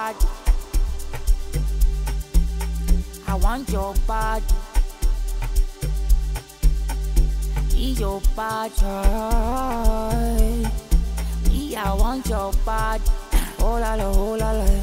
body. I want your body. Eat your body. I want your body. Oh la la, oh la la.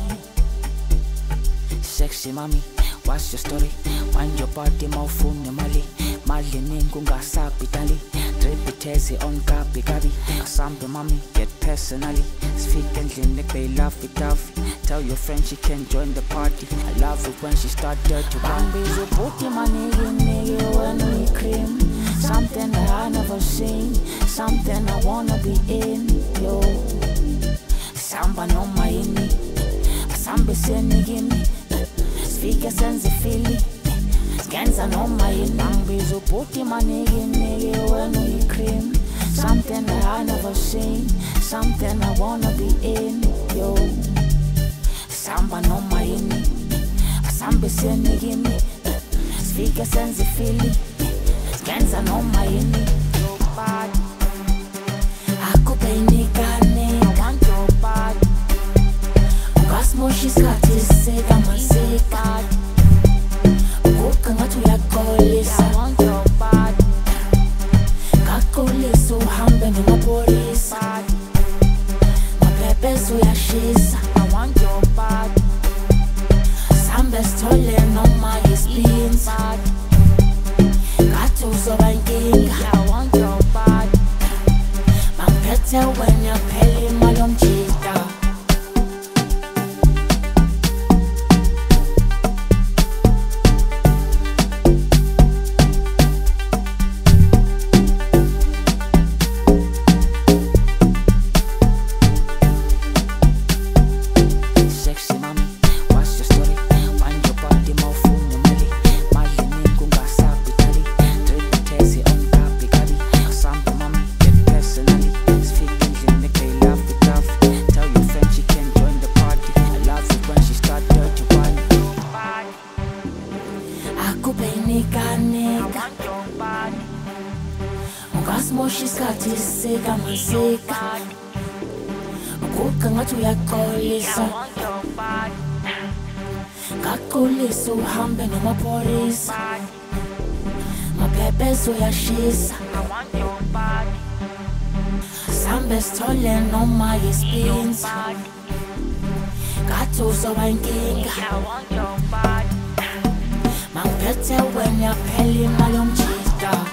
Sexy mommy, what's your story? Want your body, mawufuna mali. Mali ningungasabhidali. Repetezi on gabi gabi. Asambe mommy, get personally. Speak endlini they love it tough. Tell your friend she can join the party. I love it when she start dirty. Bambi's a booty my nigga when we cream. Something that I never seen. Something I wanna be in. Yo, samba no maini. Samba seni gimme. Speak a sense of feeling. Scanza no maini. Bambi's a booty my nigga when we cream. Something that I never seen. Something I wanna be in. Yo, samba no maini. Samba seni gimme. Speak a sense of feeling. Scanza no maini. Your body. Akupenika nigga. I want your body. Ukasmoshi skati sega masika. Ukanga tuyakolisa. I want your body. Kakolisa uhambe nomapolisa. Mapepezo yashisa. I want your body. Sambe stole noma yespins. I want your body. Mampete when you're peli malom chita. Sexy mommy, what's your story? Want your body, mawufuna mali. Mali ningungasabhidali. Repetezi on gabi gabi. Asambe mommy, get personally. Speak endlini they love it tough. Tell your friend she can join the party. I love it when she start dirty one. Akupenika nigga. I want your body. Ukasmoshi skati sega masika. Ukanga tuyakolisa. I want your body. Kakolisa uhambe nomapolisa. Mapepezo yashisa. I want your body. Sambe stole noma yespins. Katuzoba inkinga. I want your body. Mampete when you're peli malom chita.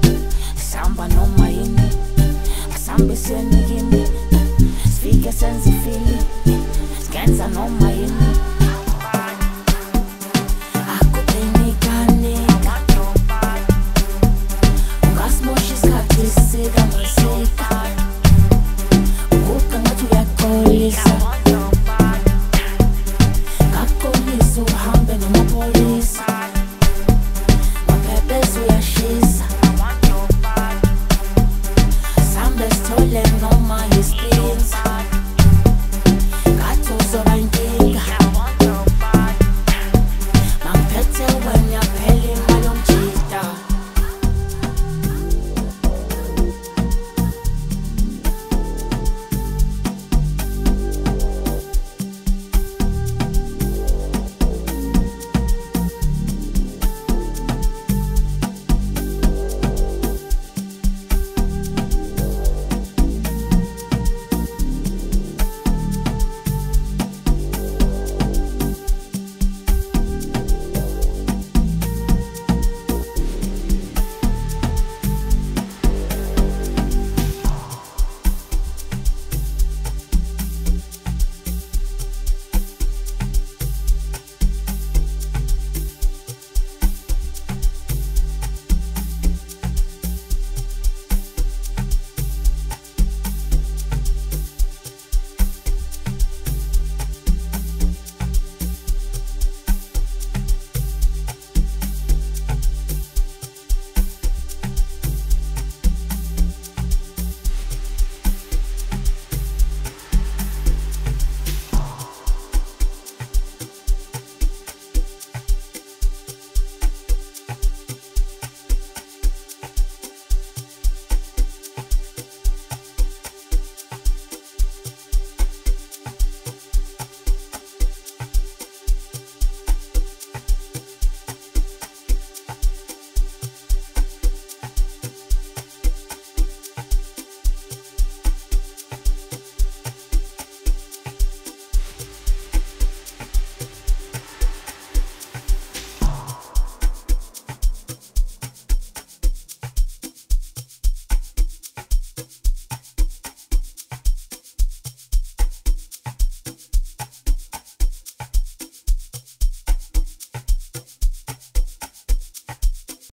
Samba no maini. Samba seni gimme. Speak a sense